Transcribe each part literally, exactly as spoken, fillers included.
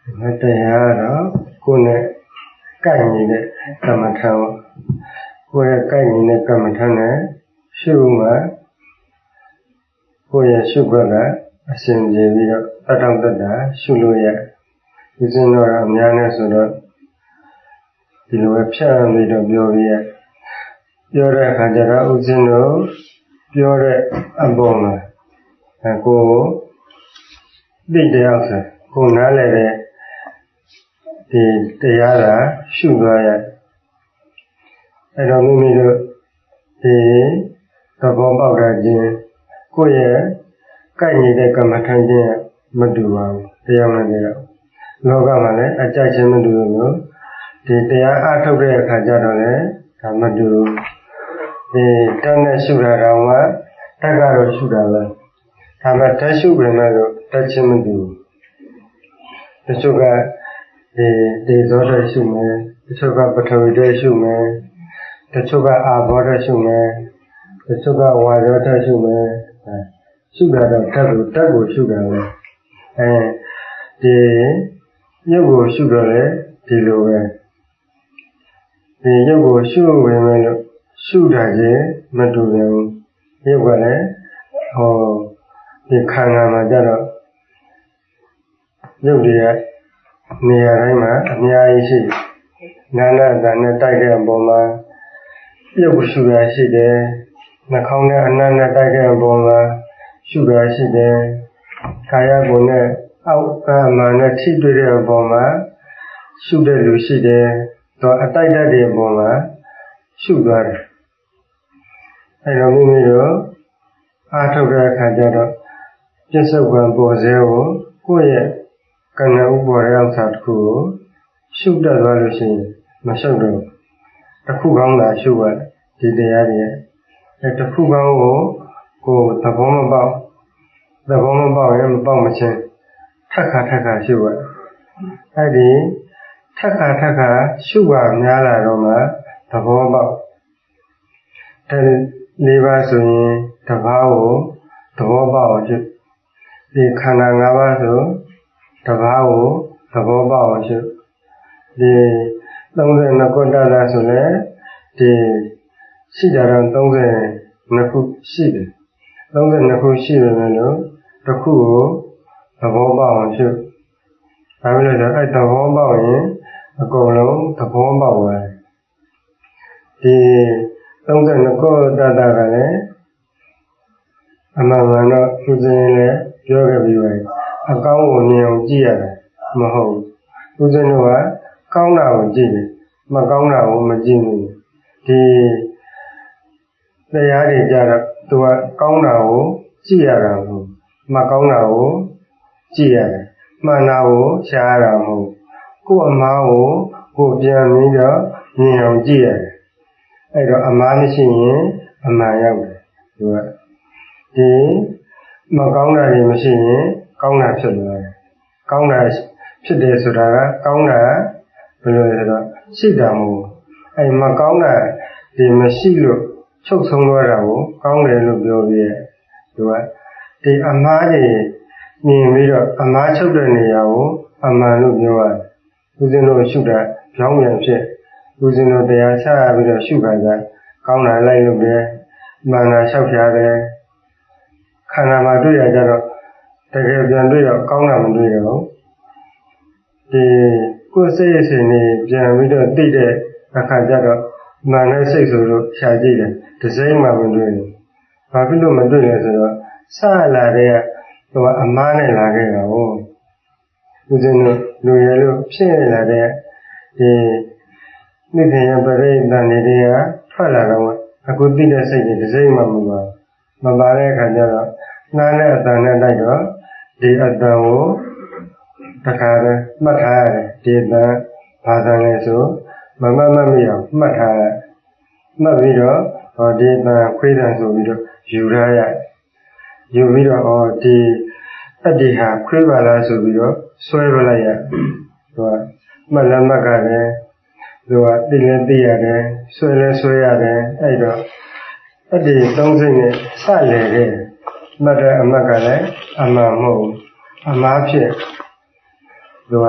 Matayara, Kune, Kaini, Kamatao, where Kaini Kamatana, Shuma, where Sugaga, Asenjavia, Patampada, Suluya, Uzinora, Miana Soda, the website made of Bioria, Yore Hajara, Uzino, Yore Aboma, and go, did the answer, go Nale. The Yara Sugar. I don't mean the bomb of Rajin, Koya, Kaini de Kamatanja, Madua, the Yamanera. Logamane, a judgment do you the art of the Kajadone, Kamadu, the Tana Sugar Rama, Tagaro Sugar, Tamatashu Granado, Tachimadu. The sugar. The daughter Shume, the sugar Patavida Shume, the sugar Abota Shume, the sugar Wadota Shume, sugar the Tabu Tabu sugar, and the Yogo sugar, the lower. The Yogo sugar women, Sudaje, Maturam, Yogale, or the Kana Madara, Yodia. Near Rima, near Ishi, Nana than a tiger bomber, Yogu sugar she there, Nakona and Nana tiger bomber, sugar she there, Kaya Bonnet, out Mana Tidre bomber, sugar Lucy there, to a tiger de bomber, sugar. I don't know, out of the Kajado, just a one bozero, go yet. Kana ubore outside ko shoot the valuation mashodo taku ganga shuwa di deyari e taku gango ko taboma ba taboma ba ye mbaw ma chin thakka thakka shuwa adi thakka thakka shuwa mya la ro ma taboma ba te ne ba so yin taba ko taboma ba o di khana nga ba so Tabao, Tabao, the Longan Nakonda Sole, the Sidaran Longan Naku Sid, Longan Naku Sidano, Taku, Tabao, I will let Tabao in a column, Tabao. The Longan Nakoda Dagane, among Uzine, Yoga. A cow near Gia, Maho, Uzanua, Kauna, Gigi, Magauna, Magini, the the Yadi Jara to a Kauna, Gia, Magauna, Gia, Manao, Shara, Kuamao, Kupiamida, near Gia. I got a machine, a Maya. The Magauna machine. ကောင်းတာဖြစ်တယ်ကောင်းတာဖြစ်တယ်ဆိုတာကကောင်းတာဘယ်လိုလဲဆိုတော့ရှိတာမဟုတ်အဲမကောင်းတာဒီမရှိလို့ချုပ်ဆုံးသွားတာကိုကောင်းတယ်လို့ပြောပြီးသူကဒီအမှားတွေမြင်ပြီးတော့အမှားချုပ်တဲ့နေရာကိုအမှန်လို့ပြောရတယ်ဦးဇင်းတို့ရှုတာကြောင်းပြန်ဖြစ်ဦးဇင်းတို့တရားချရပြီးတော့ရှုခါကြကောင်းတာလိုက်လို့ပဲမှန်တာလျှောက်ပြတယ်ခန္ဓာမှာတွေ့ရကြတော့တကယ်ပြန်တွေ့တော့ကောင်းတာမတွေ့တော့ဒီကိုယ်စိတ်အစဉ်နေပြန်ပြီးတော့သိတဲ့အခါကျတော့မှန်တဲ့စိတ်ဆိုလို့ရှာကြည့်တယ်တစ်စိမ့်မှမတွေ့ဘူးဘာဖြစ်လို့မတွေ့လဲဆိုတော့စလာတဲ့ဟိုအမားနဲ့လာခဲ့တာဟုတ်ဦးဇင်းတို့လူရလို့ဖြစ်လာတဲ့ဒီမိခင်ရပရိသတ်တွေကထွက်လာတော့အခုသိတဲ့စိတ်တွေတစ်စိမ့်မှမပါမပါတဲ့အခါကျတော့နားနဲ့အတန်နဲ့တိုက်တော့ဒီအတန်ကိုတခါတည်းမှတ်ထားရတယ်ဒီအတန်ဘာသာလဲဆိုမမတ်မမရမှတ်ထားရမှတ်ပြီးတော့ဟောဒီအတန်ခွေးတန်ဆိုပြီးတော့ယူရရယူပြီးတော့ဟောဒီအတ္တိဟာခွေးပါလားဆိုပြီးတော့ဆွဲပလိုက်ရသူကမှတ်လည်းမှတ်ကြတယ်သူကသိလည်းသိရတယ်ဆွဲလည်းဆွဲရတယ်အဲ့တော့အတ္တိသုံးစိတ်နဲ့စလေခဲ့မှတ်တဲ့အမှတ်ကလည်းအမှန်မဟုတ်အမှားဖြစ်သူက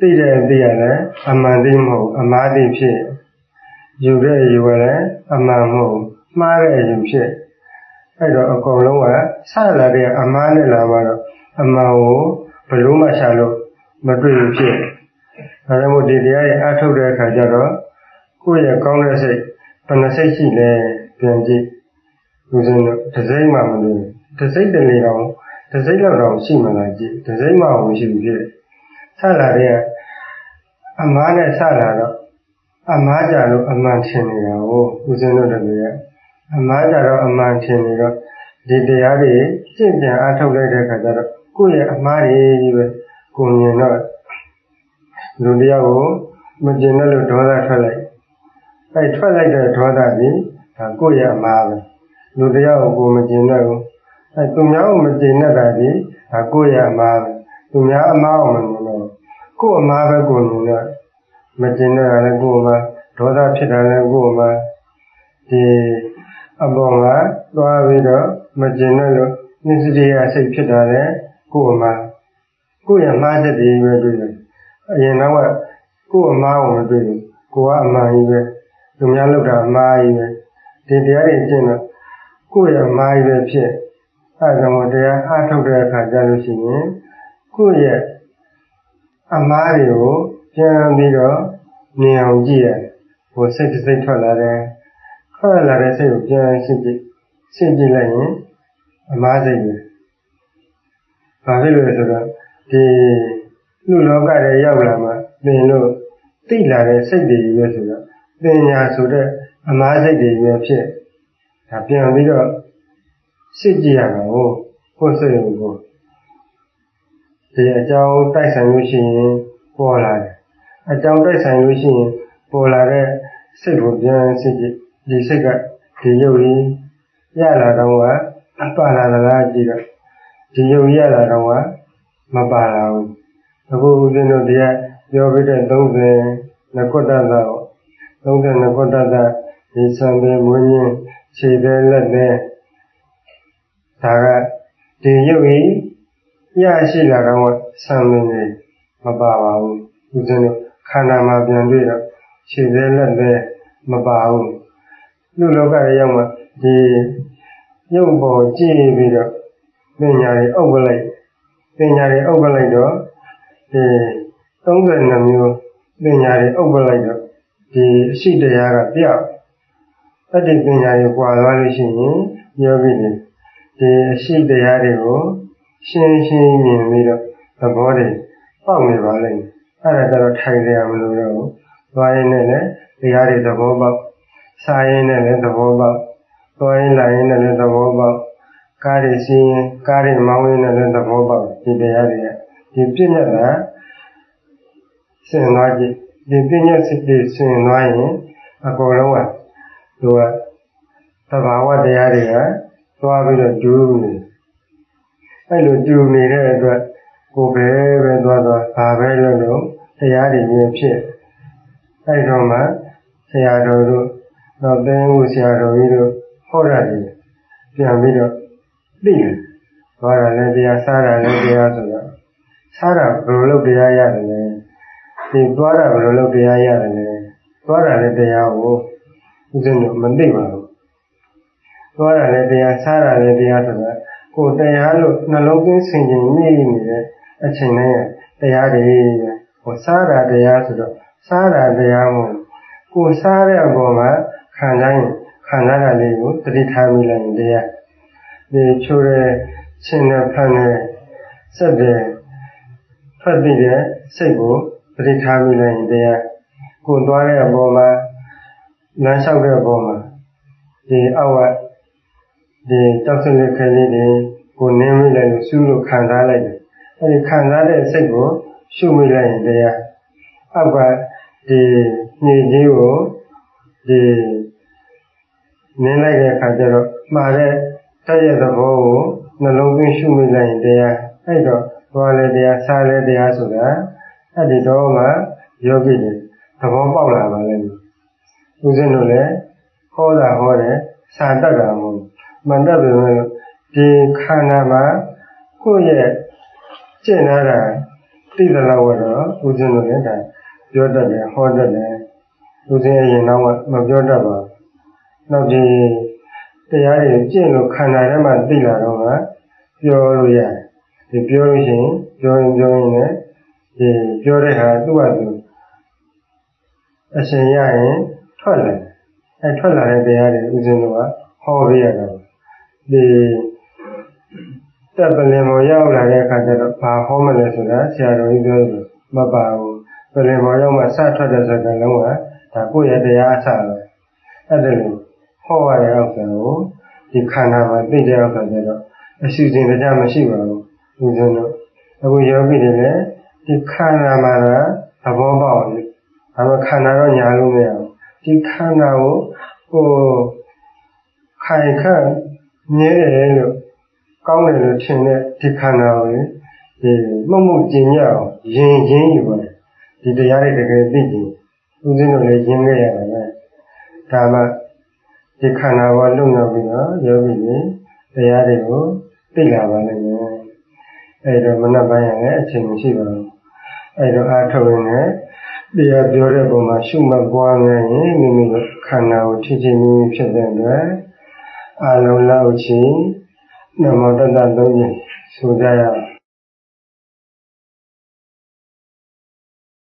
သိတဲ့အသိရတယ်အမှန်သိမဟုတ်အမှားသိဖြစ်ယူတဲ့အယူကလည်းအမှန်မဟုတ်မှားတဲ့အယူဖြစ်အဲ့တော့အကုန်လုံးကဆလာတဲ့အမှားနဲ့လာမှတော့အမှန်ကိုဘယ်လိုမှရှာလို့မတွေ့ဘူးဖြစ်ဒါကြောင့်မို့ဒီတရားရဲ့အထုတ်တဲ့အခါကျတော့ကိုယ့်ရဲ့ကောင်းတဲ့စိတ်ဘယ်နှစိတ်ရှိလဲပြန်ကြည့်ဦးဇင်းတို့တစ်စိတ်မှမလို့တစ်စိတ်တလေတော့တစ်စိတ်လောက်တော့ရှိမှလားကြည့်တစ်စိတ်မှမရှိဘူးဖြစ်ဆလာတဲ့အမှားနဲ့ဆလာတော့အမှားကြလို့အမှန်ထင်နေတာကိုဦးဇင်းတို့တည်းကအမှားကြတော့အမှန်ထင်နေတော့ဒီတရားတွေရှင်းပြန်အထုတ်လိုက်တဲ့အခါကျတော့ကိုယ့်ရဲ့အမှားတွေကြီးပဲကိုမြင်တော့လူတရားကိုမကျင်တဲ့လို့ဒေါသထွက်လိုက်အဲထွက်လိုက်တဲ့ဒေါသကြီးဒါကိုယ့်ရဲ့အမှားပဲလူတရားကိုကိုမကျင်တဲ့ဘူးအဲသူများကိုမကျင်တဲ့တာကြီးဒါကိုယ့်ရဲ့အမှားပဲသူများအမှားကိုမမြင်တော့ကိုယ့်အမှားပဲကိုမြင်တော့မကျင်တဲ့တာလည်းကိုယ်မှာဒေါသဖြစ်တာလည်းကိုယ်မှာဒီအပေါ်မှာသွားပြီးတော့မကျင်တဲ့လို့နိစ္စတရားစိတ်ဖြစ်တာလည်းကိုယ်မှာကိုယ့်ရဲ့မှားချက်တွေပဲတွေ့တယ်အရင်တော့ကကိုယ့်အမှားကိုမတွေ့ဘူးကိုယ်ကအမှားကြီးပဲသူများလုပ်တာအမှားကြီးပဲဒီတရားတွေကျင့်တော့ကိုယ့်ရဲ့အမှားကြီးပဲဖြစ်အဲဒါကြောင့်တရားအားထုတ်တဲ့အခါကျလို့ရှိရင်ကိုယ့်ရဲ့အမှားတွေကိုပြန်ပြီးတော့မြင်အောင်ကြည့်ရတယ်ဟိုစိတ်စိတ်ထွက်လာတယ်ထွက်လာတဲ့စိတ်ကိုပြန်ရှင်းကြည့်ရှင်းကြည့်လိုက်ရင်အမှားစိတ်ပဲဘာဖြစ်လို့လဲဆိုတော့ဒီလူလောကရဲ့ရောက်လာမှသင်တို့သိလာတဲ့စိတ်တွေပဲဆိုတော့ပညာဆိုတဲ့အမှားစိတ်တွေပဲဖြစ်ဒါပြန်ပြီးတော့စစ်ကြည့်ရမှာကိုကိုယ်စိတ်ကိုဒီအကြောင်းတိုက်ဆိုင်လို့ရှိရင်ပေါ်လာတယ်အကြောင်းတိုက်ဆိုင်လို့ရှိရင်ပေါ်လာတဲ့စိတ်ကိုပြန်စစ်ကြည့်ဒီစိတ်ကဒီရုပ်ကြီးရလာတော့ကပါလာသလားကြည့်တော့ဒီရုပ်ရလာတော့ကမပါလာဘူးအခုဦးဇင်းတို့ဒီကပြောပြတဲ့သုံးဆယ်နှစ်ခုတ္တသကိုသုံးဆယ်နှစ်ခုတ္တသဒီစံပေမွေးရင်းခြေသေးလက်သေးဒါကဒီရုပ်ကြီးရရှိလာတော့စံပေနေမပါပါဘူးဦးဇင်းတို့ခန္ဓာမှာပြန်တွေ့တော့ခြေသေးလက်သေးမပါဘူးလူလောကရဲ့ရောက်မှဒီရုပ်ပေါ်ကြည့်ပြီးတော့ပညာတွေအုပ်ပလိုက်ပညာတွေအုပ်ပလိုက်တော့ဒီသုံးဆယ်နှစ်မျိုးပညာတွေအုပ်ပလိုက်တော့ဒီအရှိတရားကပြောက်အဲ့ဒီပညာတွေပွာသွားလို့ရှိရင်ယောဂီတွေဒီအရှိတရားတွေကိုရှင်းရှင်းမြင်ပြီးတော့သဘောတွေပေါက်နေပါလိမ့်မယ်အဲ့ဒါတော့ထိုင်ရမလို့တော့သွားရင်းနဲ့လည်းတရားတွေသဘောပေါက်စားရင်းနဲ့လည်းသဘောပေါက်သွားရင်းလာရင်းနဲ့လည်းသဘောပေါက်ကားတွေစီးရင်ကားတွေမောင်းရင်းနဲ့လည်းသဘောပေါက်ဒီတရားတွေကဒီပြည့်ညတ်တာဆင်သွားကြည့်ဒီပြည့်ညတ်စိတ်တွေဆင်သွားရင်အကုန်လုံးကသူကသဘာဝတရားတွေကသွားပြီးတော့ကျူးနေအဲ့လိုကျူးနေတဲ့အတွက်ကိုယ်ပဲပဲသွားသွားဘာပဲလုပ်လို့တရားတွေမြင်ဖြစ်အဲ့တော့မှဆရာတော်တို့တော့သင်္ဦးဆရာတော်ကြီးတို့ဟောရတယ်ပြန်ပြီးတော့သိတယ်သွားတာလည်းတရားစားတာလည်းတရားဆိုတော့စားတာဘယ်လိုလုပ်တရားရတယ်လဲဒီသွားတာဘယ်လိုလုပ်တရားရတယ်လဲသွားတာလည်းတရားကိုဦးဇင်းတို့မသိပါဘူးသွားတာလည်းတရားစားတာလည်းတရားဆိုတော့ကိုယ်တရားလို့နှလုံးသွင်းဆင်ခြင်နေနေတဲ့အချိန်တိုင်းတရားတွေပဲဟိုစားတာတရားဆိုတော့စားတာတရားမို့ကိုယ်စားတဲ့အပေါ်မှာခံတိုင်းခံရတာလေးကိုသတိထားမိလိုက်ရင်တရားဒီချိုးတဲ့ချင်းနဲ့ဖန်နဲ့စက်တဲ့ဖတ်ပြီးတဲ့စိတ်ကိုသတိထားမိလိုက်ရင်တရားကိုယ်သွားတဲ့အပေါ်မှာလမ်းလျှောက်တဲ့အပေါ်မှာဒီအောက်ကဒီတောက်စလေးခဲလေးတွေကိုနင်းမိလိုက်လို့စူးလို့ခံစားလိုက်တယ်အဲဒီခံစားတဲ့စိတ်ကိုရှုမိလိုက်ရင်တရားအောက်ကဒီညည်ကြီးကိုဒီနင်းလိုက်တဲ့အခါကျတော့မှားတဲ့တက်ရဲ့သဘောကိုနှလုံးသွင်းရှုမိလိုက်ရင်တရားအဲ့တော့သွားလဲတရားစားလဲတရားဆိုတာအဲ့ဒီတော့မှယောဂီတွေသဘောပေါက်လာပါလိမ့်မယ်ဦးဇင်းတို့လည်းဟောတာဟောတယ်စာတတ်တာမဟုတ်မတတ်ပေမဲ့ဒီခန္ဓာမှာကိုယ့်ရဲ့ကျင့်လာတာသိသလောက်ကတော့ဦးဇင်းတို့လည်းဒါပြောတတ်တယ်ဟောတတ်တယ်ဦးဇင်းအရင်တော့မပြောတတ်ပါဘူးနောက်ဒီတရားတွေကျင့်လို့ခန္ဓာထဲမှာသိလာတော့ကပြောလို့ရတယ်ဒီပြောလို့ရှိရင်ပြောရင်ပြောရင်လည်းဒီပြောတဲ့ဟာသူ့ဟာသူအရှင်ရရင်ထွက်လာအဲထွက်လာတဲ့တရားတွေဦးဇင်းတို့ကဟောပြရတာဒီတပ်ပလင်ပေါ်ရောက်လာတဲ့အခါကျတော့ဘာဟောမလဲဆိုတာဆရာတော်ကြီးပြောလို့မပါဘူးပလင်ပေါ်ရောက်မှစထွက်တဲ့စကားလုံးကဒါကိုယ့်ရဲ့တရားအစပဲအဲ့ဒါလို့ဟောရတဲ့ဥစ္စာကိုဒီခန္ဓာမှာသိတဲ့ဥစ္စာကျတော့အစီအစဉ်တရားမရှိပါဘူးဦးဇင်းတို့အခုယောဂီတွေလည်းဒီခန္ဓာမှာသဘောပေါက်တယ်ဒါမှခန္ဓာတော့ညာလို့မရဘူးဒီခန္ဓာကိုဟိုခိုင်ခန့်မြဲတယ်လို့ကောင်းတယ်လို့ထင်တဲ့ဒီခန္ဓာကိုဒီမှုမှုကျင်ရအောင်ရင်ချင်းယူပါတယ်ဒီတရားတွေတကယ်သိကြည့်ဦးဇင်းတို့လည်းရင်းခဲ့ရတယ်ပဲဒါမှဒီခန္ဓာဘောလွတ်မြောက်ပြီးတော့ယောဂီတွေတရားတွေကိုသိလာပါလိမ့်မယ်အဲ့တော့မနက်ပိုင်းလည်းအချိန်မရှိပါဘူးအဲ့တော့အားထုတ်ရင်လည်းတရားပြောတဲ့ပုံမှာရှုမှတ်ပွားနေရင်မိမိတို့ခန္ဓာကိုထိထိမိမိဖြစ်တဲ့အတွက်အာလုံးလောက်ချီနမောတတ္တသုံးခြင်းဆိုကြရ